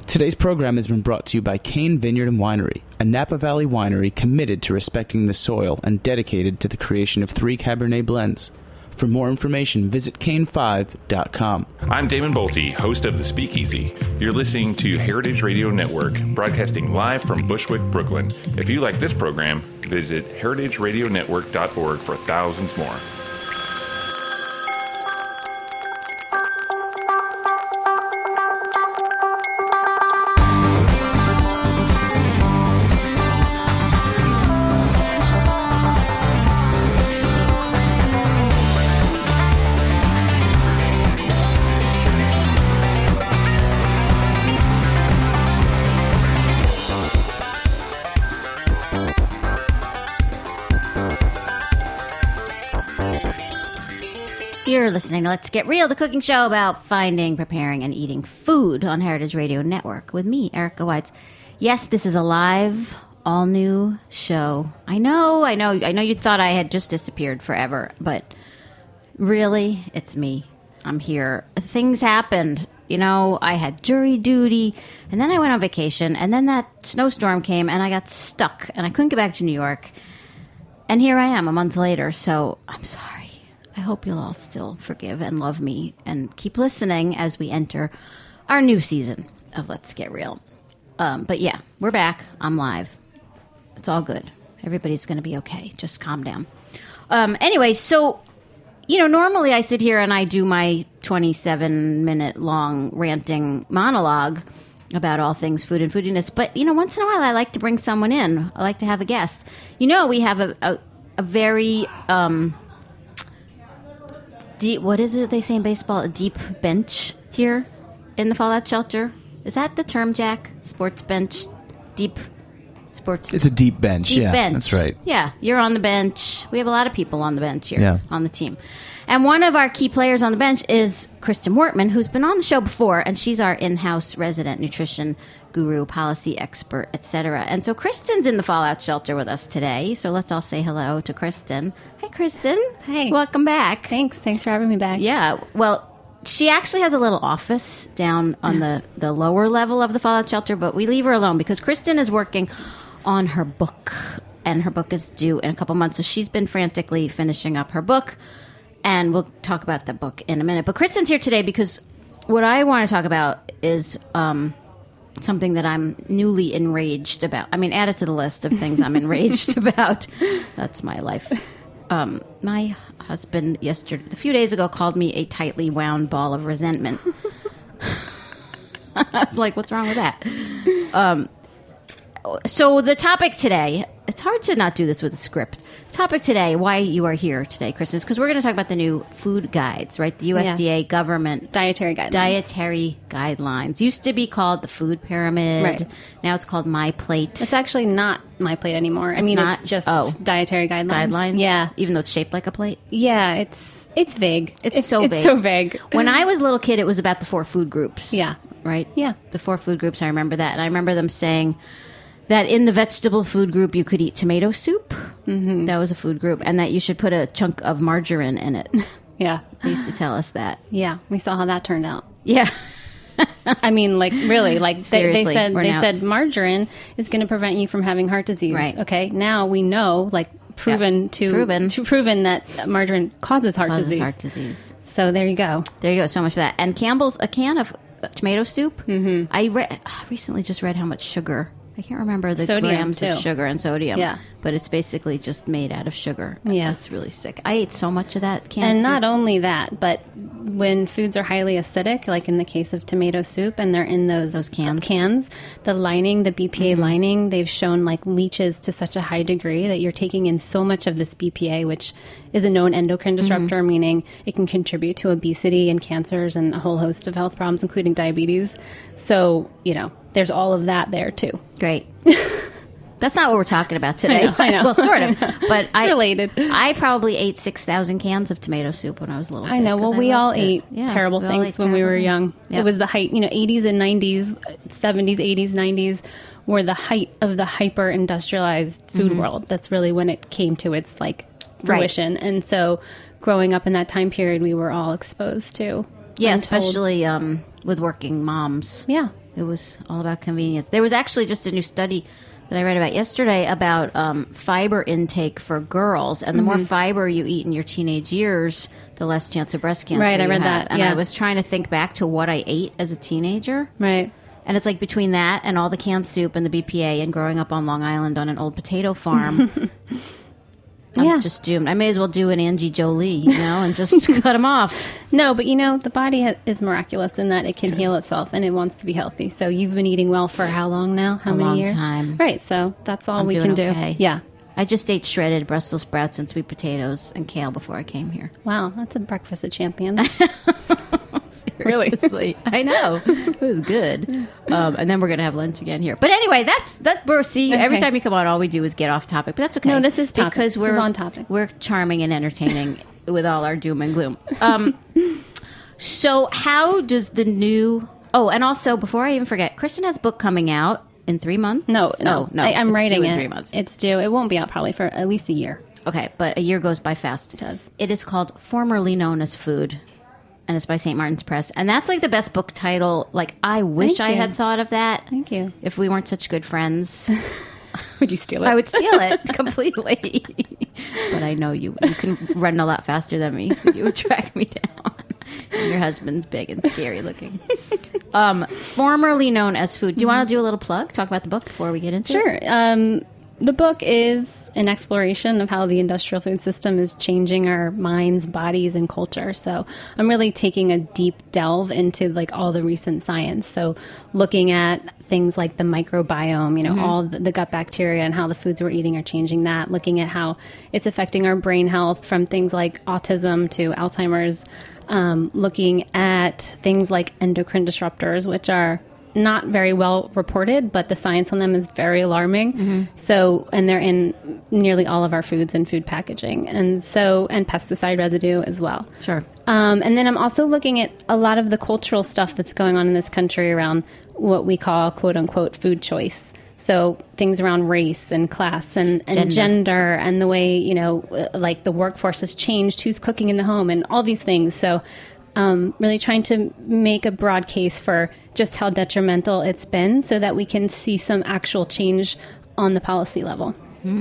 Today's program has been brought to you by Kane Vineyard and Winery, a Napa Valley winery committed to respecting the soil and dedicated to the creation of 3 Cabernet blends. For more information, visit Kane5.com. I'm Damon Bolte, host of The Speakeasy. You're listening to Heritage Radio Network, broadcasting live from Bushwick, Brooklyn. If you like this program, visit heritageradionetwork.org for thousands more. You're listening to Let's Get Real, the cooking show about finding, preparing, and eating food on Heritage Radio Network with me, Erica Weitz. Yes, this is a live, all-new show. I know you thought I had just disappeared forever, but really, it's me. I'm here. Things happened. You know, I had jury duty, and then I went on vacation, and then that snowstorm came, and I got stuck, and I couldn't get back to New York. And here I am a month later, so I'm sorry. I hope you'll all still forgive and love me and keep listening as we enter our new season of Let's Get Real. But yeah, we're back. I'm live. It's all good. Everybody's going to be okay. Just calm down. Anyway, so, normally I sit here and I do my 27-minute long ranting monologue about all things food and foodiness. But, once in a while I like to bring someone in. I like to have a guest. We have a very... what is it they say in baseball? A deep bench here in the Fallout Shelter. Is that the term, Jack? Sports bench? Deep sports? It's a deep bench. Deep bench. That's right. Yeah, you're on the bench. We have a lot of people on the bench here on the team. And one of our key players on the bench is Kristen Wortman, who's been on the show before, and she's our in-house resident nutrition guru, policy expert, etc. And so Kristen's in the Fallout Shelter with us today. So let's all say hello to Kristen. Hi, Kristen. Hey. Welcome back. Thanks for having me back. Yeah. Well, she actually has a little office down on the lower level of the Fallout Shelter, but we leave her alone because Kristen is working on her book, and her book is due in a couple months. So she's been frantically finishing up her book, and we'll talk about the book in a minute. But Kristen's here today because what I want to talk about is something that I'm newly enraged about. I mean, add it to the list of things I'm enraged about. That's my life. My husband a few days ago, called me a tightly wound ball of resentment. I was like, what's wrong with that? So the topic today, it's hard to not do this with a script. The topic today, why you are here today, Kristen, is because we're going to talk about the new food guides, right? The USDA government dietary guidelines. Used to be called the food pyramid. Right. Now it's called My Plate. It's actually not My Plate anymore. It's just dietary guidelines. Yeah. Even though it's shaped like a plate? Yeah, it's vague. It's so vague. When I was a little kid, it was about the 4 food groups. Yeah. Right? Yeah. The 4 food groups, I remember that. And I remember them saying that in the vegetable food group, you could eat tomato soup. Mm-hmm. That was a food group. And that you should put a chunk of margarine in it. Yeah. They used to tell us that. Yeah. We saw how that turned out. Yeah. I mean, really, they Seriously, said margarine is going to prevent you from having heart disease. Right. Okay. Now we know, proven that margarine causes heart disease. So there you go. There you go. So much for that. And Campbell's, a can of tomato soup. Mm-hmm. I recently just read how much sugar. I can't remember the grams of sugar and sodium. Yeah. But it's basically just made out of sugar. Yeah. It's really sick. I ate so much of that can. And not only that, but when foods are highly acidic, like in the case of tomato soup, and they're in those cans, the lining, the BPA lining, they've shown leaches to such a high degree that you're taking in so much of this BPA, which is a known endocrine disruptor, meaning it can contribute to obesity and cancers and a whole host of health problems, including diabetes. So, there's all of that there too. Great. That's not what we're talking about today. I know. Well, sort of. But it's related. I probably ate 6,000 cans of tomato soup when I was a little kid. I know. Well, we all ate terrible things when we were young. Yep. It was the height, 80s and 90s, 70s, 80s, 90s were the height of the hyper-industrialized food world. That's really when it came to its fruition. Right. And so growing up in that time period, we were all exposed to. Yeah, especially with working moms. Yeah. It was all about convenience. There was actually just a new study that I read about yesterday about fiber intake for girls. And the more fiber you eat in your teenage years, the less chance of breast cancer. Right, I read have. that. And yeah. I was trying to think back to what I ate as a teenager. Right. And it's like between that and all the canned soup and the BPA and growing up on Long Island on an old potato farm, I'm just doomed. I may as well do an Angie Jolie, and just cut them off. No, but the body is miraculous in that it can heal itself and it wants to be healthy. So you've been eating well for how long now? How many years? A long time. Right. So that's all I'm we doing can okay. do. Yeah. I just ate shredded Brussels sprouts and sweet potatoes and kale before I came here. Wow, that's a breakfast of champions. Really? I know. It was good. And then we're going to have lunch again here. But anyway, we're seeing every time you come on, all we do is get off topic. But that's okay. No, this is topic. Because this is on topic. We're charming and entertaining with all our doom and gloom. So how does the new... Oh, and also, before I even forget, Kristen has a book coming out in 3 months? No. I'm writing due it. In 3 months. It's due. It won't be out probably for at least a year. Okay, but a year goes by fast. It does. It is called Formerly Known as Food. And it's by St. Martin's Press. And that's like the best book title. Like, I wish I had thought of that. Thank you. If we weren't such good friends. Would you steal it? I would steal it completely. But I know you can run a lot faster than me. So you would track me down. And your husband's big and scary looking. Formerly Known as Food. Do you want to do a little plug? Talk about the book before we get into it? Sure. The book is an exploration of how the industrial food system is changing our minds, bodies, and culture. So I'm really taking a deep delve into like all the recent science. So looking at things like the microbiome, all the gut bacteria and how the foods we're eating are changing that. Looking at how it's affecting our brain health from things like autism to Alzheimer's. Looking at things like endocrine disruptors, which are not very well reported, but the science on them is very alarming. So, and they're in nearly all of our foods and food packaging, and pesticide residue as well. Sure. And then I'm also looking at a lot of the cultural stuff that's going on in this country around what we call "quote unquote" food choice. So things around race and class and gender and the way like the workforce has changed, who's cooking in the home, and all these things. So. Really trying to make a broad case for just how detrimental it's been so that we can see some actual change on the policy level.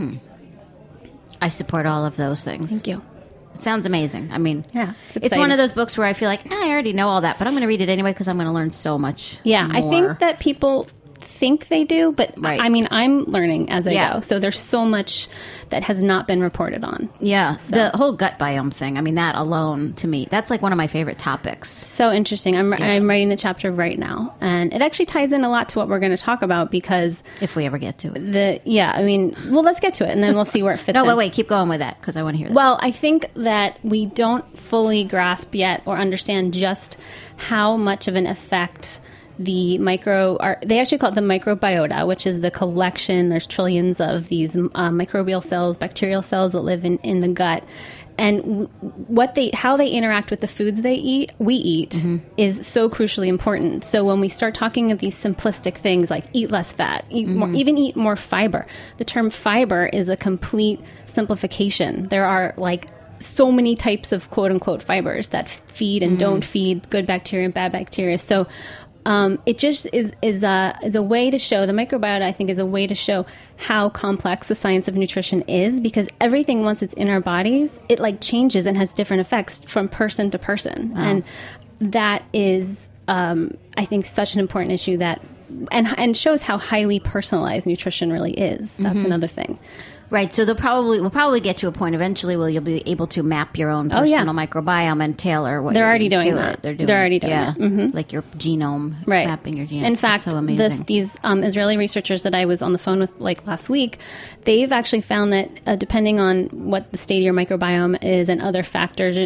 I support all of those things. Thank you. It sounds amazing. I mean, it's one of those books where I feel like, I already know all that, but I'm going to read it anyway because I'm going to learn so much more. I think that people think they do, but right. I mean, I'm learning as I go. So there's so much that has not been reported on. Yeah. So. The whole gut biome thing. I mean, that alone to me, that's like one of my favorite topics. So interesting. I'm writing the chapter right now, and it actually ties in a lot to what we're going to talk about because if we ever get to it, let's get to it and then we'll see where it fits. No, wait, keep going with that because I want to hear that. Well, I think that we don't fully grasp yet or understand just how much of an effect they actually call it the microbiota, which is the collection. There's trillions of these microbial cells, bacterial cells that live in the gut. And how they interact with the foods we eat is so crucially important. So when we start talking of these simplistic things like eat less fat, eat more fiber, the term fiber is a complete simplification. There are like so many types of quote unquote fibers that feed and don't feed good bacteria and bad bacteria. So it just is a way to show, the microbiota, I think, is a way to show how complex the science of nutrition is, because everything, once it's in our bodies, it like changes and has different effects from person to person. Wow. And that is, I think, such an important issue that, and shows how highly personalized nutrition really is. That's another thing. Right, so we'll probably get to a point eventually where you'll be able to map your own personal microbiome and tailor what they're you're already doing to that. It. They're already doing it. Like your genome, right? Mapping your genome. In fact, so these Israeli researchers that I was on the phone with like last week, they've actually found that depending on what the state of your microbiome is and other factors,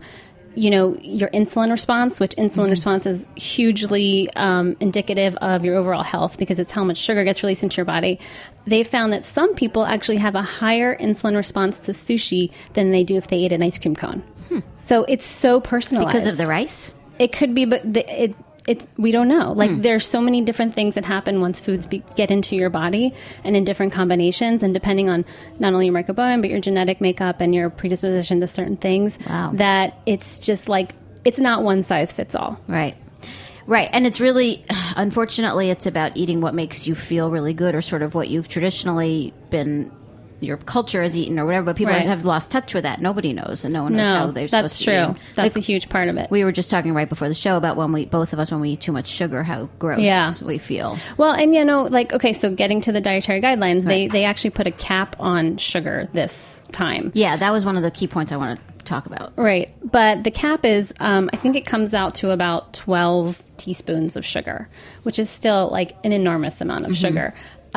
your insulin response, which insulin response is hugely indicative of your overall health because it's how much sugar gets released into your body. They found that some people actually have a higher insulin response to sushi than they do if they ate an ice cream cone. So it's so personalized. Because of the rice? It could be, but we don't know. Like there's so many different things that happen once foods get into your body and in different combinations, and depending on not only your microbiome but your genetic makeup and your predisposition to certain things. Wow. That it's just like it's not one size fits all. Right. Right. And it's really, unfortunately, it's about eating what makes you feel really good, or sort of what you've traditionally been, your culture has eaten or whatever, but people have lost touch with that. Nobody knows, and no one knows how they're supposed to eat. That's true. That's a huge part of it. We were just talking right before the show about when we eat too much sugar, how gross we feel. Well, and okay, so getting to the dietary guidelines, they actually put a cap on sugar this time. Yeah, that was one of the key points I wanted to talk about. Right. But the cap is, I think it comes out to about 12 teaspoons of sugar, which is still like an enormous amount of sugar.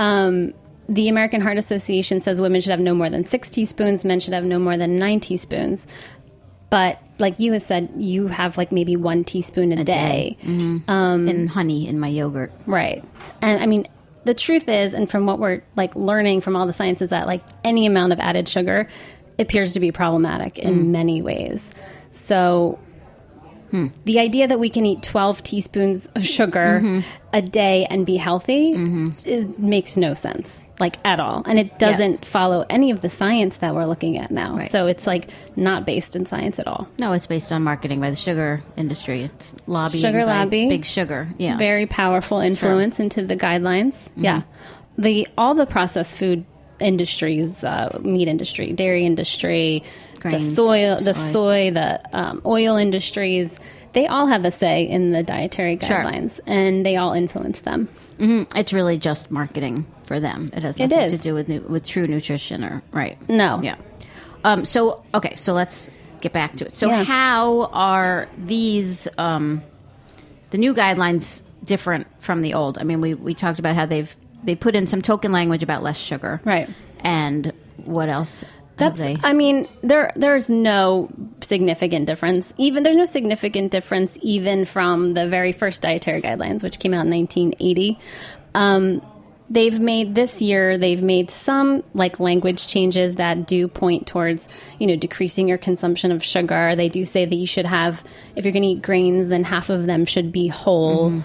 The American Heart Association says women should have no more than 6 teaspoons, men should have no more than 9 teaspoons. But like you had said, you have like maybe 1 teaspoon a day. In honey in my yogurt. Right. And I mean, the truth is, and from what we're like learning from all the science, is that like any amount of added sugar appears to be problematic in many ways. So the idea that we can eat 12 teaspoons of sugar a day and be healthy makes no sense, like at all. And it doesn't follow any of the science that we're looking at now. Right. So it's like not based in science at all. No, it's based on marketing by the sugar industry. It's lobbying sugar by lobby, big sugar. Yeah. Very powerful influence into the guidelines. Yeah. All the processed food industries, meat industry, dairy industry, grains, the soy, the oil industries, they all have a say in the dietary guidelines, and they all influence them. It's really just marketing for them. It has nothing to do with true nutrition, or No. Yeah. So let's get back to it. So how are these the new guidelines different from the old? I mean, we talked about how they put in some token language about less sugar, right? And what else? I mean, there's no significant difference. There's no significant difference even from the very first dietary guidelines, which came out in 1980. They've made some like language changes that do point towards, decreasing your consumption of sugar. They do say that you should have, if you're going to eat grains, then half of them should be whole.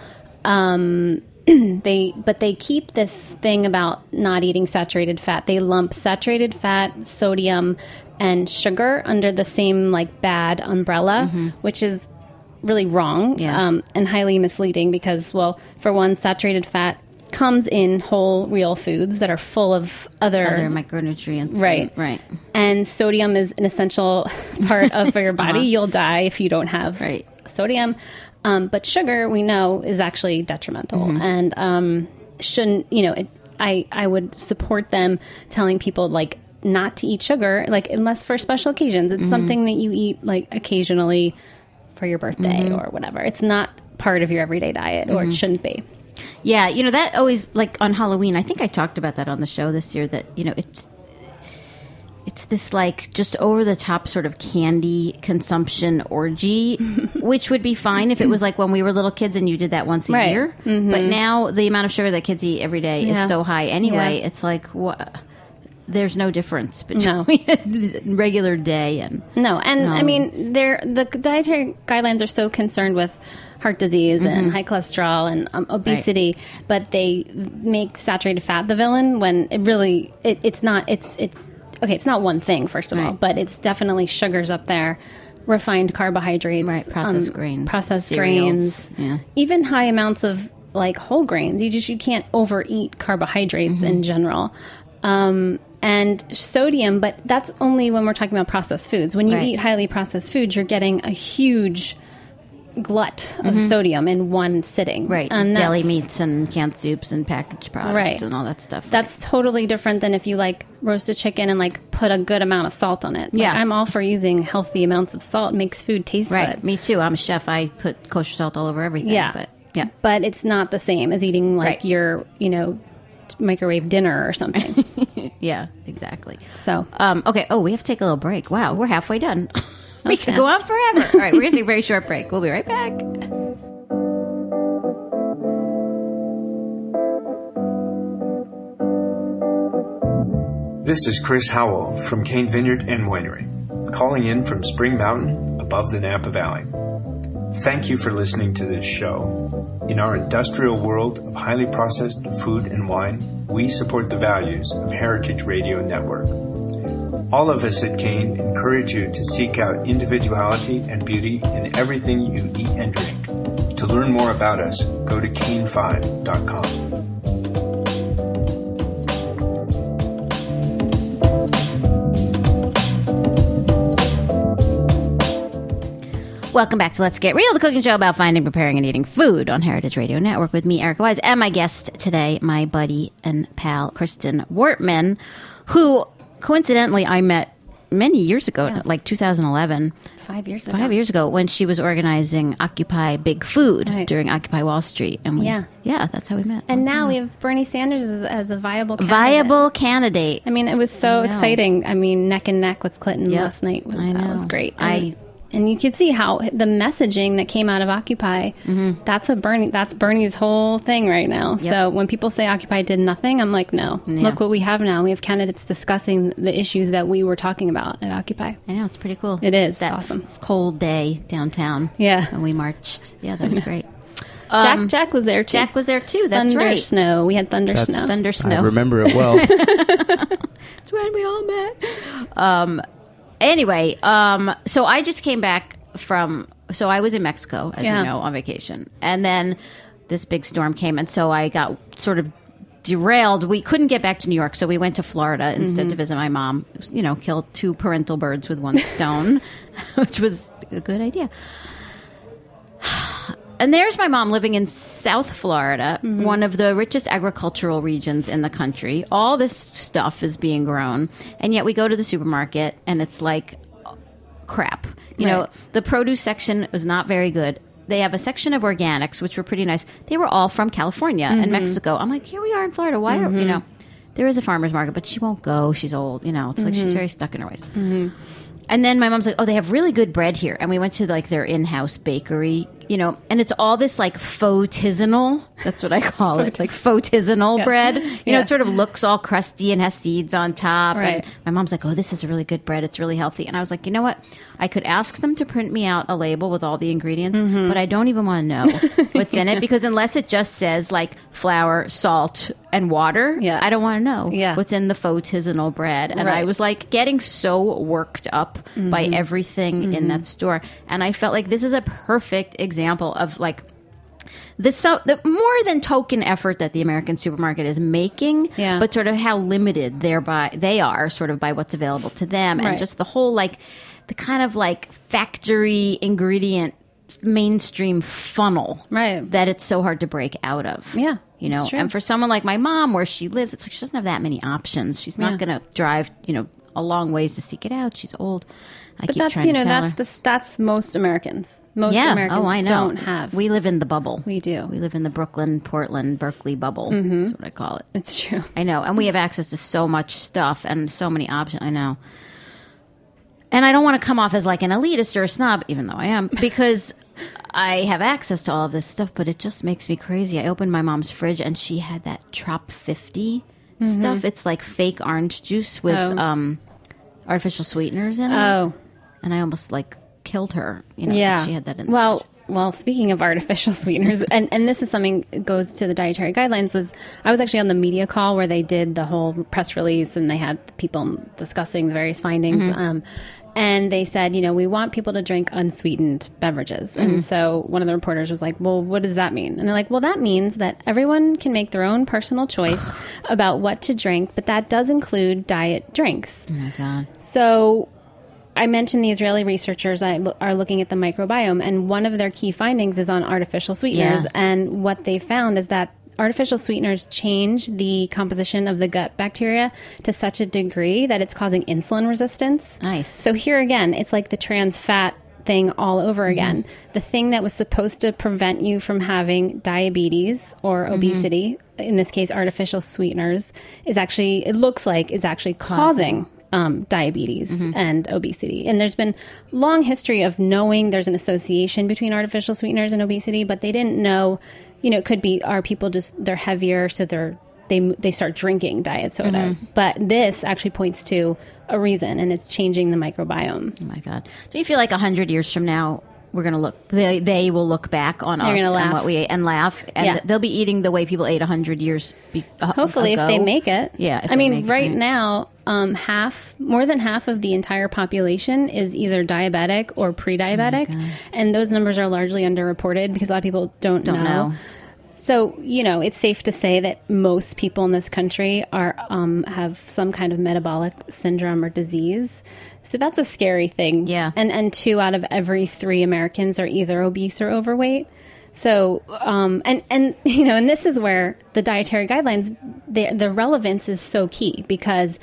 They keep this thing about not eating saturated fat. They lump saturated fat, sodium, and sugar under the same like bad umbrella, which is really wrong and highly misleading because, well, for one, saturated fat comes in whole, real foods that are full of other micronutrients. Right. And sodium is an essential part of your body. You'll die if you don't have sodium. But sugar, we know, is actually detrimental and shouldn't, I would support them telling people, like, not to eat sugar, like, unless for special occasions. It's something that you eat, like, occasionally for your birthday or whatever. It's not part of your everyday diet, or it shouldn't be. Yeah, that always, like, on Halloween, I think I talked about that on the show this year, that, it's this, like, just over-the-top sort of candy consumption orgy, which would be fine if it was like when we were little kids and you did that once a year. But now the amount of sugar that kids eat every day is so high anyway. It's like, what? There's no difference between a regular day and... No, and I mean, the dietary guidelines are so concerned with heart disease and high cholesterol and obesity, but they make saturated fat the villain when it really... It's not... Okay, it's not one thing, first of all, but it's definitely sugars up there, refined carbohydrates, processed grains, even high amounts of like whole grains. You can't overeat carbohydrates in general, and sodium. But that's only when we're talking about processed foods. When you eat highly processed foods, you're getting a huge glut of sodium in one sitting. And deli meats and canned soups and packaged products and all that stuff. That's totally different than if you like roast a chicken and like put a good amount of salt on it. Like, I'm all for using healthy amounts of salt. It makes food taste good. Me too. I'm a chef. I put kosher salt all over everything. But it's not the same as eating like your, microwave dinner or something. Yeah, exactly. So, okay. Oh, we have to take a little break. Wow, we're halfway done. We could go on forever. All right, we're going to take a very short break. We'll be right back. This is Chris Howell from Cane Vineyard and Winery, calling in from Spring Mountain above the Napa Valley. Thank you for listening to this show. In our industrial world of highly processed food and wine, we support the values of Heritage Radio Network. All of us at Cane encourage you to seek out individuality and beauty in everything you eat and drink, To learn more about us, go to cane5.com. Welcome back to Let's Get Real, the cooking show about finding, preparing, and eating food on Heritage Radio Network with me, Erica Wise, and my guest today, my buddy and pal, Kristen Wortman, who, coincidentally, I met many years ago, like 2011. 5 years ago. 5 years ago, when she was organizing Occupy Big Food during Occupy Wall Street. And that's how we met. And now we have Bernie Sanders as a viable candidate. I mean, it was so exciting. I mean, neck and neck with Clinton last night. That was great. And you could see how the messaging that came out of Occupy, that's Bernie's whole thing right now. Yep. So when people say Occupy did nothing, I'm like, no. Yeah. Look what we have now. We have candidates discussing the issues that we were talking about at Occupy. I know, it's pretty cool. It is. That awesome. Cold day downtown. Yeah. And we marched. Yeah, that was great. Jack was there too. Jack was there too. That's right. Snow. We had thunder snow. Thunder snow. I remember it well. That's when we all met. Anyway, so I just came back so I was in Mexico, as you know, on vacation. And then this big storm came, and so I got sort of derailed. We couldn't get back to New York, so we went to Florida instead to visit my mom. You know, killed 2 parental birds with 1 stone, which was a good idea. And there's my mom living in South Florida, one of the richest agricultural regions in the country. All this stuff is being grown. And yet we go to the supermarket and it's like crap. You know, the produce section was not very good. They have a section of organics, which were pretty nice. They were all from California and Mexico. I'm like, here we are in Florida. Why are, you know, there is a farmer's market, but she won't go. She's old. You know, it's like she's very stuck in her ways. And then my mom's like, oh, they have really good bread here. And we went to like their in-house bakery, you know, and it's all this like faux tisanal. That's what I call it. It's like faux tisanal bread. You know, it sort of looks all crusty and has seeds on top. Right. And my mom's like, oh, this is really good bread. It's really healthy. And I was like, you know what? I could ask them to print me out a label with all the ingredients, but I don't even want to know what's in it, because unless it just says like flour, salt, and water, I don't want to know what's in the faux tisanal bread. And I was like getting so worked up by everything in that store. And I felt like this is a perfect example of like the more than token effort that the American supermarket is making, but sort of how limited they are sort of by what's available to them. And just the whole like the kind of like factory ingredient mainstream funnel that it's so hard to break out of. Yeah. You know, and for someone like my mom, where she lives, it's like she doesn't have that many options. She's not going to drive, you know, a long ways to seek it out. She's old. But that's, you know, that's most Americans. Most Americans don't have. We live in the bubble. We do. We live in the Brooklyn, Portland, Berkeley bubble. That's what I call it. It's true. I know. And we have access to so much stuff and so many options. I know. And I don't want to come off as like an elitist or a snob, even though I am, because I have access to all of this stuff, but it just makes me crazy. I opened my mom's fridge and she had that Trop 50 stuff. It's like fake orange juice with artificial sweeteners in it. Oh. And I almost like killed her. You know, she had that in the fridge. Well, speaking of artificial sweeteners, and this is something that goes to the dietary guidelines, I was actually on the media call where they did the whole press release and they had people discussing the various findings. And they said, you know, we want people to drink unsweetened beverages. And so one of the reporters was like, well, what does that mean? And they're like, well, that means that everyone can make their own personal choice about what to drink, but that does include diet drinks. Oh, my God. So I mentioned the Israeli researchers are looking at the microbiome, and one of their key findings is on artificial sweeteners. And what they found is that artificial sweeteners change the composition of the gut bacteria to such a degree that it's causing insulin resistance. Nice. So here again, it's like the trans fat thing all over again. The thing that was supposed to prevent you from having diabetes or obesity, in this case artificial sweeteners, is actually causing diabetes and obesity. And there's been long history of knowing there's an association between artificial sweeteners and obesity, but they didn't know, you know, it could be, are people just, they're heavier, so they start drinking diet soda. But this actually points to a reason, and it's changing the microbiome. Oh my God. Do you feel like 100 years from now, we're going to look. They will look back on us and what we ate and laugh, and they'll be eating the way people ate 100 years. Hopefully, ago. if they make it. Yeah, I mean, right now, more than half of the entire population is either diabetic or pre-diabetic, and those numbers are largely underreported because a lot of people don't know. So, it's safe to say that most people in this country have some kind of metabolic syndrome or disease. So that's a scary thing. Yeah. And 2 out of every 3 Americans are either obese or overweight. So, and this is where the dietary guidelines, the relevance is so key, because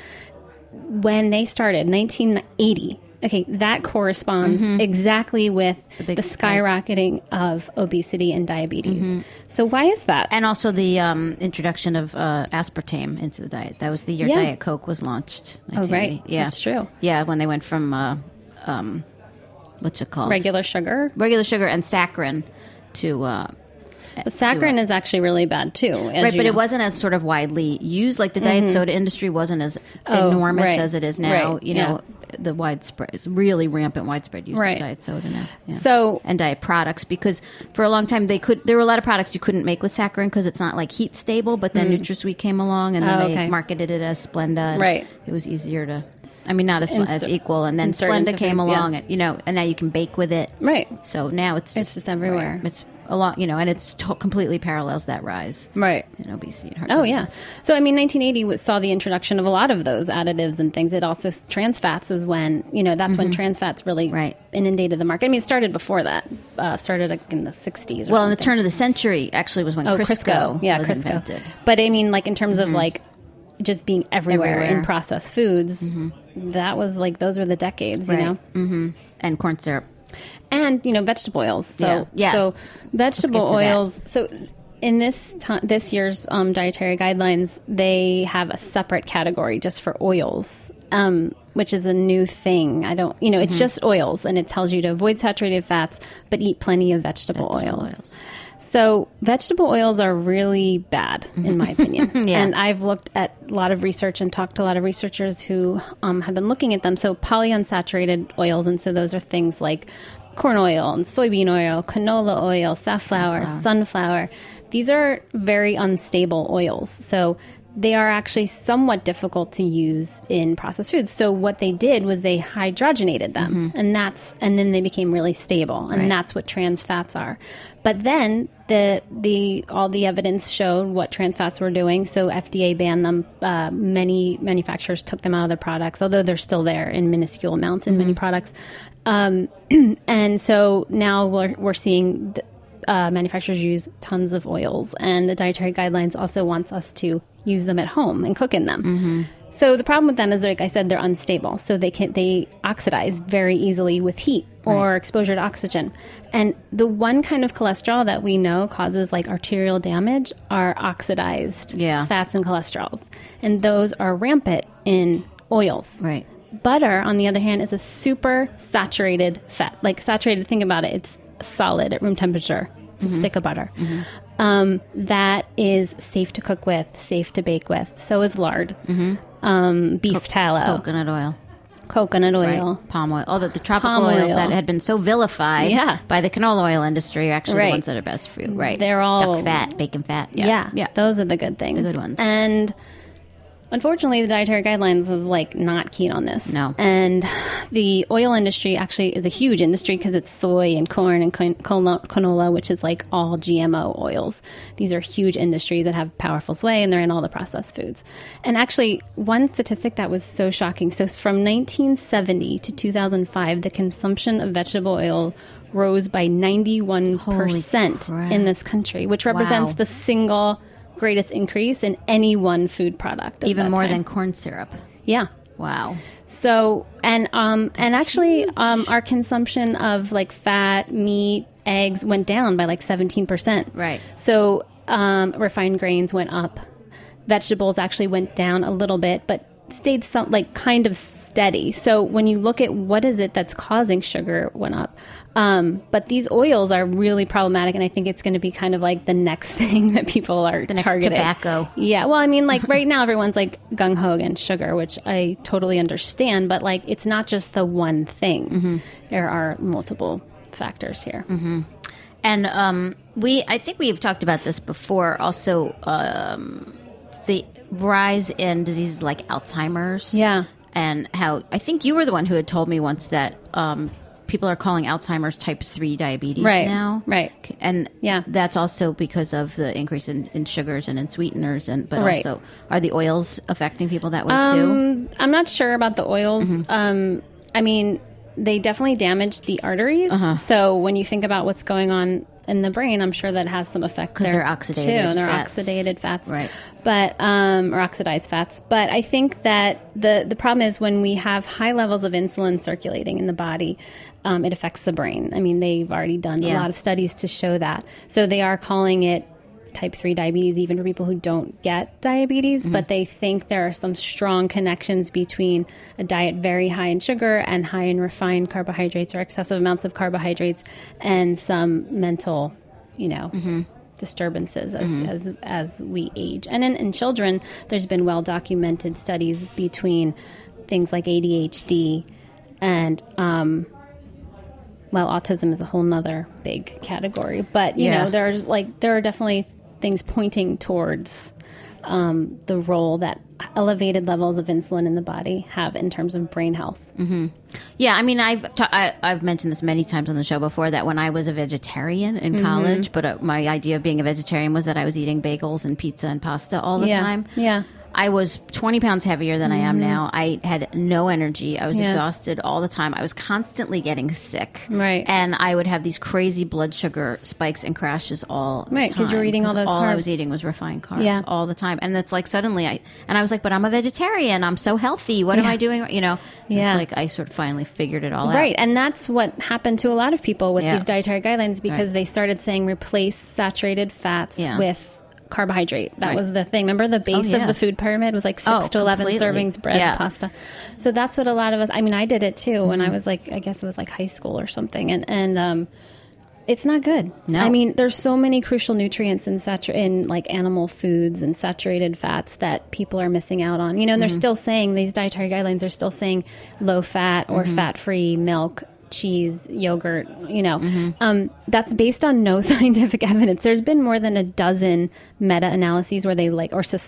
when they started, 1980, okay, that corresponds exactly with the skyrocketing of obesity and diabetes. So why is that? And also the introduction of aspartame into the diet. That was the year Diet Coke was launched. Oh, right. Yeah. That's true. Yeah, when they went from, what's it called? Regular sugar and saccharin to... But saccharin is actually really bad too. Right, but it wasn't as sort of widely used. Like the diet soda industry wasn't as enormous as it is now. Right. You know, the widespread, it's really rampant widespread use of diet soda now. Yeah. So, and diet products, because for a long time there were a lot of products you couldn't make with saccharin because it's not like heat stable. But then NutraSweet came along, and then they marketed it as Splenda. And it was easier to. I mean, not as equal. And then Splenda came along, and and now you can bake with it. Right. So now it's just everywhere. Right. It's a lot, and it's completely parallels that rise. Right. In obesity and heart disease. disease. Yeah. So, I mean, 1980 saw the introduction of a lot of those additives and things. It also, trans fats is when, that's when trans fats really inundated the market. I mean, it started before that. Started like in the 60s. Well, in the turn of the century, actually, was when Crisco was invented. But I mean, like in terms of like just being everywhere in processed foods, that was like, those were the decades, you know? Mm-hmm. And corn syrup. And, vegetable oils. So vegetable oils. So in this year's dietary guidelines, they have a separate category just for oils, which is a new thing. It's just oils, and it tells you to avoid saturated fats, but eat plenty of vegetable oils. So vegetable oils are really bad, in my opinion. And I've looked at a lot of research and talked to a lot of researchers who have been looking at them. So polyunsaturated oils, and so those are things like corn oil and soybean oil, canola oil, safflower, sunflower. These are very unstable oils. So they are actually somewhat difficult to use in processed foods. So what they did was they hydrogenated them, and then they became really stable, and that's what trans fats are. But then all the evidence showed what trans fats were doing. So FDA banned them. Many manufacturers took them out of their products, although they're still there in minuscule amounts in many products. And so now we're seeing manufacturers use tons of oils, and the dietary guidelines also wants us to use them at home and cook in them. So the problem with them is, like I said, they're unstable. So they oxidize very easily with heat or exposure to oxygen. And the one kind of cholesterol that we know causes like arterial damage are oxidized fats and cholesterols. And those are rampant in oils. Right. Butter, on the other hand, is a super saturated fat. Like saturated, think about it. It's solid at room temperature. It's a stick of butter. That is safe to cook with, safe to bake with. So is lard. Beef tallow. Coconut oil. Right. Palm oil. All the tropical oils that had been so vilified by the canola oil industry are actually the ones that are best for you. Right. They're all... duck fat, bacon fat. Yeah. Those are the good things. The good ones. And... unfortunately, the dietary guidelines is like not keen on this. No. And the oil industry actually is a huge industry because it's soy and corn and canola, which is like all GMO oils. These are huge industries that have powerful sway, and they're in all the processed foods. And actually, one statistic that was so shocking. So from 1970 to 2005, the consumption of vegetable oil rose by 91% in this country, which represents the single greatest increase in any one food product. Even more than corn syrup. Yeah. Wow. So, and actually, our consumption of like fat, meat, eggs went down by like 17%. Right. So, refined grains went up. Vegetables actually went down a little bit, but stayed kind of steady. So when you look at what is it that's causing sugar went up. But these oils are really problematic, and I think it's going to be kind of like the next thing that people are targeting. Next tobacco. Yeah. Well, I mean, like right now everyone's like gung-ho against sugar, which I totally understand, but like it's not just the one thing. There are multiple factors here. And I think we've talked about this before. Also, the rise in diseases like Alzheimer's. Yeah. And how I think you were the one who had told me once that people are calling Alzheimer's type 3 diabetes now. Right. And that's also because of the increase in sugars and in sweeteners. But also, are the oils affecting people that way too? I'm not sure about the oils. I mean, they definitely damage the arteries. So when you think about what's going on in the brain, I'm sure that has some effect there they're oxidated too. And they're fats. oxidated fats, Right? But or oxidized fats. But I think that the problem is when we have high levels of insulin circulating in the body, it affects the brain. I mean, they've already done a lot of studies to show that. So they are calling it type 3 diabetes, even for people who don't get diabetes, but they think there are some strong connections between a diet very high in sugar and high in refined carbohydrates or excessive amounts of carbohydrates and some mental, disturbances as we age. And in children, there's been well-documented studies between things like ADHD and, autism is a whole nother big category. But, you know, there are definitely things pointing towards the role that elevated levels of insulin in the body have in terms of brain health. Yeah, I mean, I've mentioned this many times on the show before that when I was a vegetarian in college, but my idea of being a vegetarian was that I was eating bagels and pizza and pasta all the time. Yeah. I was 20 pounds heavier than I am now. I had no energy. I was exhausted all the time. I was constantly getting sick. Right. And I would have these crazy blood sugar spikes and crashes all the time. Right, because you're eating all those all carbs. I was eating was refined carbs all the time. And it's like suddenly I was like, but I'm a vegetarian. I'm so healthy. What am I doing? It's like I sort of finally figured it all out. Right. And that's what happened to a lot of people with these dietary guidelines because they started saying replace saturated fats with carbohydrate. That was the thing. Remember the base of the food pyramid was like 6 to 11 servings bread and pasta. So that's what a lot of us, I mean, I did it too when I was like, I guess it was like high school or something. And it's not good. No. I mean, there's so many crucial nutrients in like animal foods and saturated fats that people are missing out on. And they're still saying, these dietary guidelines are still saying low fat or fat-free milk, cheese, yogurt, that's based on no scientific evidence. There's been more than a dozen meta-analyses where they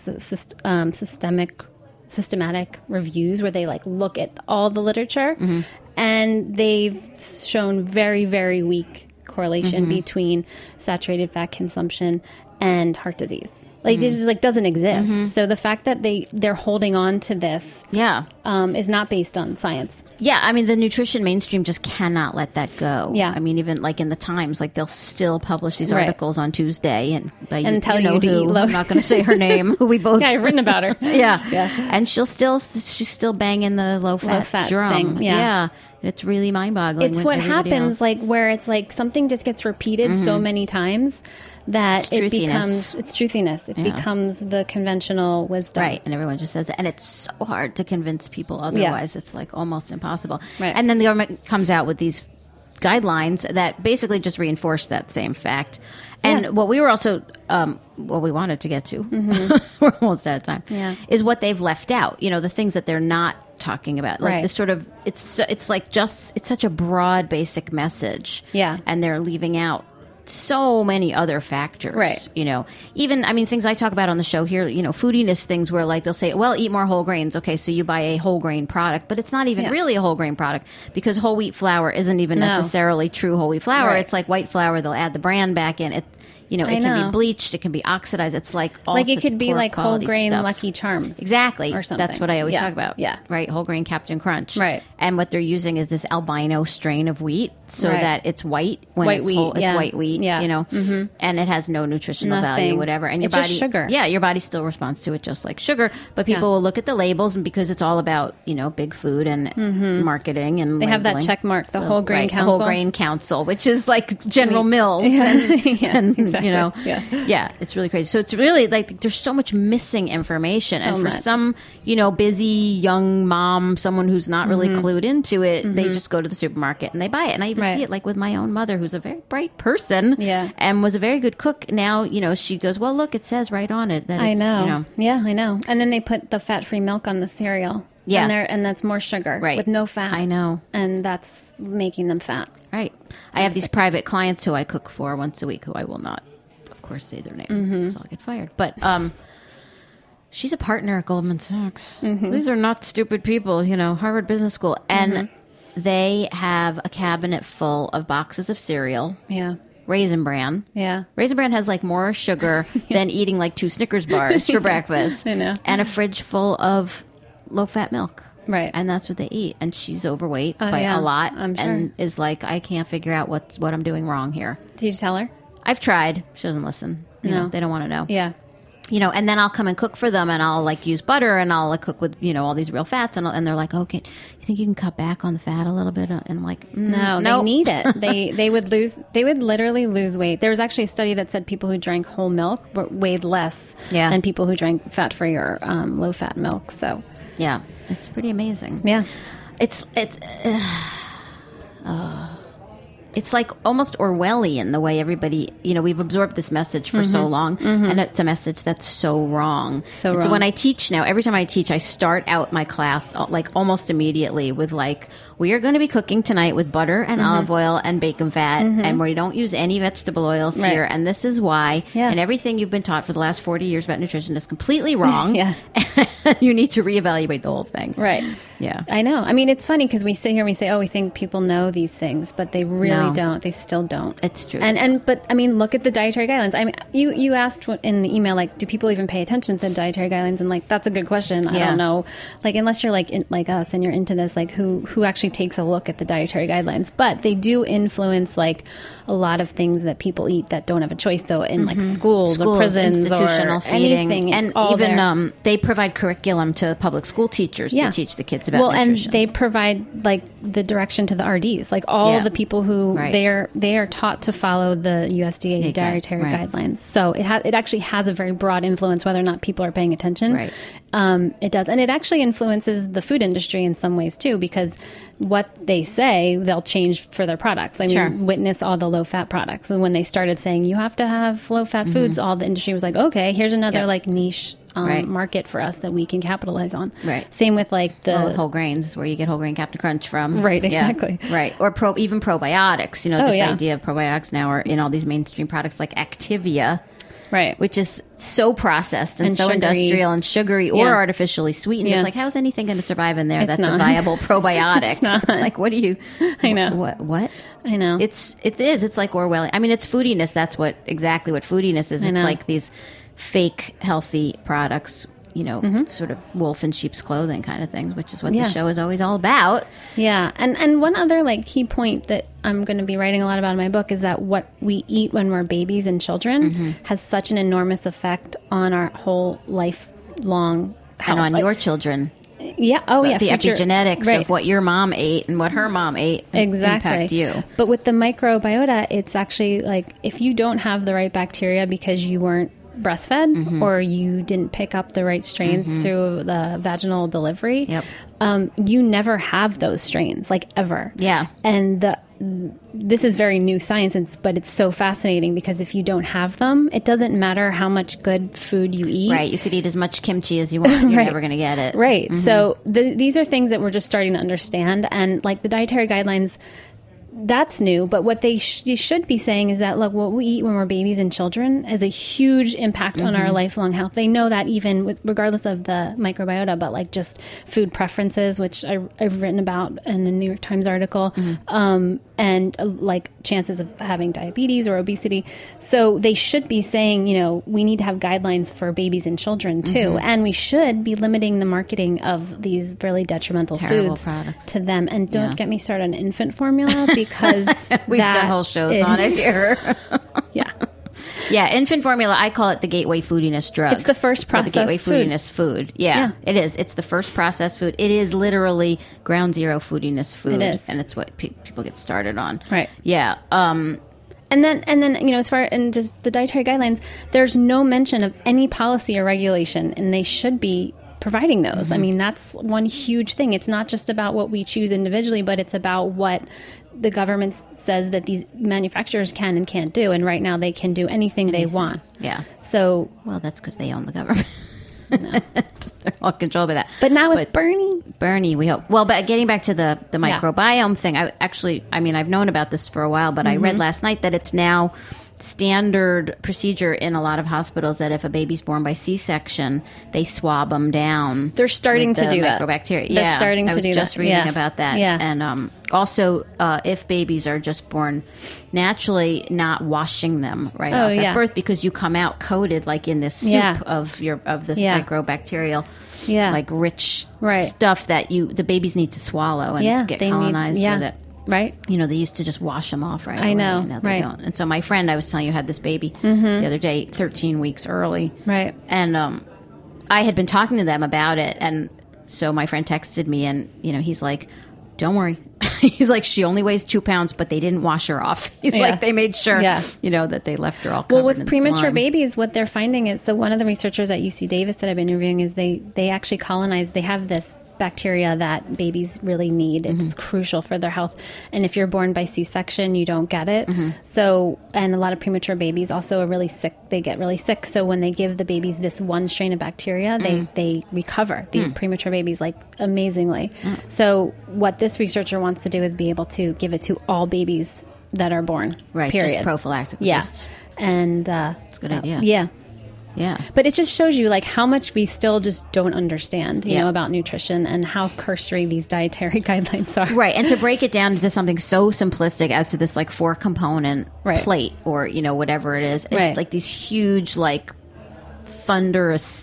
systematic reviews where they look at all the literature and they've shown very, very weak correlation between saturated fat consumption and heart disease. It just doesn't exist. So the fact that they're holding on to this is not based on science. Yeah, I mean, the nutrition mainstream just cannot let that go. Yeah. I mean, even in the Times, they'll still publish these articles on Tuesday and tell you to eat low. I'm not going to say her name, who we both... Yeah, I've written about her. Yeah. And she's still banging the low-fat drum. Thing. Yeah. It's really mind-boggling. It's what happens, where it's something just gets repeated so many times that it becomes, it's truthiness. It becomes the conventional wisdom. Right, and everyone just says it. And it's so hard to convince people otherwise. It's almost impossible. Right. And then the government comes out with these guidelines that basically just reinforce that same fact. And what we were also, what we wanted to get to, we're almost out of time, is what they've left out. The things that they're not talking about. The sort of, it's such a broad, basic message. Yeah. And they're leaving out so many other factors. Right. Even, I mean, things I talk about on the show here, foodiness things where they'll say, well, eat more whole grains. Okay, so you buy a whole grain product, but it's not even really a whole grain product because whole wheat flour isn't even necessarily true whole wheat flour. Right. It's like white flour. They'll add the bran back in. It can be bleached. It can be oxidized. It's all it could be poor whole grain stuff. Lucky Charms. Exactly. Or something. That's what I always talk about. Yeah. Right. Whole grain Captain Crunch. Right. And what they're using is this albino strain of wheat so that it's white when white it's wheat. whole. It's white wheat. Yeah. And it has no nutritional value, whatever. And it's your body, just sugar. Yeah, your body still responds to it just like sugar. But people will look at the labels, and because it's all about big food and marketing and they have that labeling, check mark, the Whole Grain Council. The Whole Grain Council, which is like General Mills. Exactly. Yeah, it's really crazy. So it's really there's so much missing information, and for some busy young mom, someone who's not really clued into it, they just go to the supermarket and they buy it. And I even see it with my own mother, who's a very bright person, and was a very good cook. Now she goes, well, look, it says right on it that I know. Yeah, I know. And then they put the fat-free milk on the cereal. Yeah. And that's more sugar Right. with no fat. I know. And that's making them fat. Right. I have these private clients who I cook for once a week who I will not, of course, say their name because I'll get fired. But she's a partner at Goldman Sachs. These are not stupid people, Harvard Business School. And they have a cabinet full of boxes of cereal. Yeah. Raisin Bran. Yeah. Raisin Bran has like more sugar than eating like 2 Snickers bars for breakfast. I know. And a fridge full of low-fat milk. Right. And that's what they eat. And she's overweight by yeah, a lot. I'm sure. And is like, I can't figure out what I'm doing wrong here. Did you tell her? I've tried. She doesn't listen. You know, they don't want to know. Yeah. And then I'll come and cook for them, and I'll like use butter, and I'll like cook with all these real fats, and they're like, okay, you think you can cut back on the fat a little bit? And I'm like, No, they need it. They would literally lose weight. There was actually a study that said people who drank whole milk weighed less than people who drank fat-free or low-fat milk. So yeah, it's pretty amazing. yeah, it's like almost Orwellian the way everybody, we've absorbed this message for so long, and it's a message that's so wrong. So And wrong. So when I teach now, every time I teach, I start out my class like almost immediately with like, we are going to be cooking tonight with butter and olive oil and bacon fat, and we don't use any vegetable oils here, and this is why. Yeah. And everything you've been taught for the last 40 years about nutrition is completely wrong. Yeah. You need to reevaluate the whole thing. right. Yeah. I know. I mean, it's funny because we sit here and we say, "Oh, we think people know these things," but they really No. don't. They still don't. It's true. But I mean, look at the dietary guidelines. I mean, you asked in the email, like, do people even pay attention to the dietary guidelines? And like, that's a good question. I Yeah. don't know. Like, unless you're like us and you're into this, like, who actually takes a look at the dietary guidelines? But they do influence like a lot of things that people eat that don't have a choice. So in like schools or prisons institutional or feeding, anything, it's and all even there. they provide curriculum to public school teachers to teach the kids about nutrition. And they provide like the direction to the RDs, like all Yeah. the people who Right. they are taught to follow the USDA Okay, dietary right. guidelines. So it actually has a very broad influence whether or not people are paying attention. Right. It does, and it actually influences the food industry in some ways too, because what they say they'll change for their products. I mean, Sure. witness all the low fat products, and when they started saying you have to have low fat foods, all the industry was like, okay, here's another Yep. like niche. Right. Market for us that we can capitalize on. Right. Same with like the with whole grains, where you get whole grain Captain Crunch from. Right, Yeah. exactly. Right. Or even probiotics. This yeah. idea of probiotics now are in all these mainstream products like Activia, right. which is so processed and so sugary. industrial and sugary or Yeah. artificially sweetened. Yeah. It's like, how's anything going to survive in there It's that's not. a viable probiotic? It's not. like, what do you... I know. What? I know. It is. It's like Orwellian. I mean, it's foodiness. That's exactly what foodiness is. It's know. like these fake healthy products, sort of wolf in sheep's clothing kind of things, which is what Yeah. the show is always all about. Yeah. And one other like key point that I'm going to be writing a lot about in my book is that what we eat when we're babies and children has such an enormous effect on our whole lifelong health. And on Like, your children. yeah. Oh, yeah. The future- epigenetics right. of what your mom ate and what her mom ate Exactly. impact you. But with the microbiota, it's actually like if you don't have the right bacteria because you weren't breastfed or you didn't pick up the right strains through the vaginal delivery, Yep. You never have those strains, like ever. Yeah. And this is very new science, but it's so fascinating because if you don't have them, it doesn't matter how much good food you eat. Right. You could eat as much kimchi as you want. You're Right. never going to get it. Right. So these are things that we're just starting to understand. And like the dietary guidelines, that's new. But what they should be saying is that, look, what we eat when we're babies and children has a huge impact on our lifelong health. They know that even regardless of the microbiota, but like just food preferences, which I've written about in the New York Times article, and like chances of having diabetes or obesity. So they should be saying, we need to have guidelines for babies and children too. And we should be limiting the marketing of these really detrimental Terrible foods products. to them. And don't Yeah. get me started on infant formula because We've done whole shows on it here. Yeah. Yeah, infant formula, I call it the gateway foodiness drug. It's the first Or the gateway processed food. foodiness food. Yeah, Yeah. it is. It's the first processed food. It is literally ground zero foodiness food. It is. And it's what people get started on. Right. Yeah. And then, as far and just the dietary guidelines, there's no mention of any policy or regulation, and they should be providing those. I mean, that's one huge thing. It's not just about what we choose individually, but it's about what the government says that these manufacturers can and can't do. And right now, they can do anything they want. Yeah. So, Well, that's because they own the government. all controlled by that. But not with Bernie. Bernie, we hope. Well, but getting back to the microbiome thing, I've known about this for a while, but I read last night that it's now standard procedure in a lot of hospitals that if a baby's born by C-section, they swab them down. They're starting to do that. Microbacteria. They're starting to do that. I was just reading about that. Yeah. And also, if babies are just born naturally, not washing them off at birth, because you come out coated like in this soup of this microbacterial, like rich stuff that the babiys need to swallow and get colonized with it. Right. They used to just wash them off right away. I know. Now they don't. And so my friend, I was telling you, had this baby the other day, 13 weeks early. Right. And I had been talking to them about it. And so my friend texted me and, he's like, don't worry. He's like, she only weighs 2 pounds, but they didn't wash her off. He's like, they made sure, that they left her all covered. Well, with in premature slime. Babies, what they're finding is, so one of the researchers at UC Davis that I've been interviewing is they actually colonize, they have this bacteria that babies really need. It's crucial for their health. And if you're born by C-section, you don't get it. So, and a lot of premature babies also are really sick. They get really sick. So when they give the babies this one strain of bacteria, they recover, the premature babies, like amazingly. So what this researcher wants to do is be able to give it to all babies that are born. Right. Period. Just prophylactic. Yeah. And it's a good idea. Yeah. Yeah. But it just shows you like how much we still just don't understand, you know, about nutrition and how cursory these dietary guidelines are. Right. And to break it down into something so simplistic as to this like 4-component plate or, whatever it is. It's like these huge, like thunderous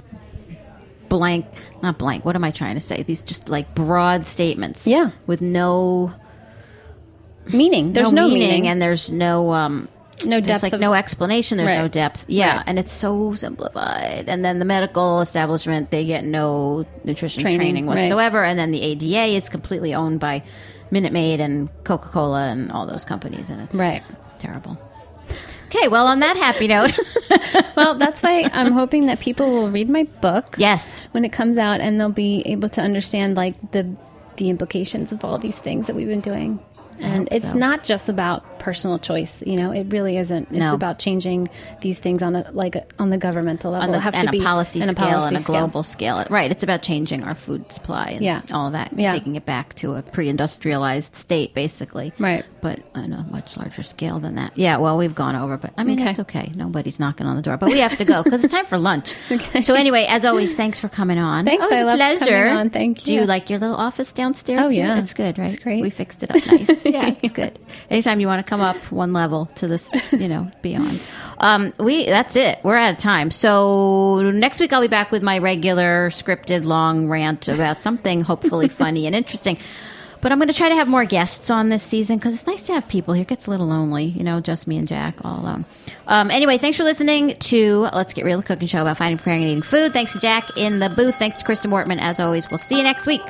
not blank. What am I trying to say? These just like broad statements. Yeah. With no meaning. There's no meaning. And there's no depth, like no explanation. There's no depth. Yeah, and it's so simplified. And then the medical establishment, they get no nutrition training whatsoever. And then the ADA is completely owned by Minute Maid and Coca-Cola and all those companies, and it's terrible. Okay, well, on that happy note, well, that's why I'm hoping that people will read my book. Yes, when it comes out, and they'll be able to understand like the implications of all these things that we've been doing. And it's not just about personal choice, it really isn't. It's about changing these things on the governmental level. On a policy scale and a global scale. Right. It's about changing our food supply and all of that, and taking it back to a pre-industrialized state, basically. Right. But on a much larger scale than that. Yeah, well, we've gone over, but I mean, it's okay. Nobody's knocking on the door. But we have to go because it's time for lunch. Okay. So anyway, as always, thanks for coming on. Thanks. It was a pleasure. Coming on. Thank you. Do you like your little office downstairs? Oh, yeah. It's good, right? It's great. We fixed it up nice. Yeah, it's good. Anytime you want to come up one level to this, beyond. That's it. We're out of time. So next week I'll be back with my regular scripted long rant about something hopefully funny and interesting. But I'm going to try to have more guests on this season because it's nice to have people here. It gets a little lonely, just me and Jack all alone. Anyway, thanks for listening to Let's Get Real, the cooking show about finding, preparing, and eating food. Thanks to Jack in the booth. Thanks to Kristen Wortman. As always, we'll see you next week.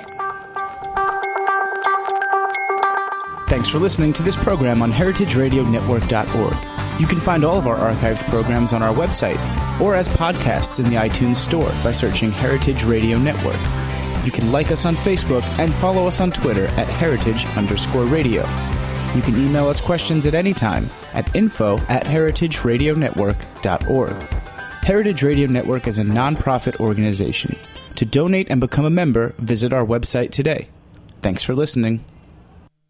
Thanks for listening to this program on heritageradionetwork.org. You can find all of our archived programs on our website or as podcasts in the iTunes Store by searching Heritage Radio Network. You can like us on Facebook and follow us on Twitter at heritage_radio. You can email us questions at any time at info@heritageradionetwork.org. Heritage Radio Network is a non-profit organization. To donate and become a member, visit our website today. Thanks for listening.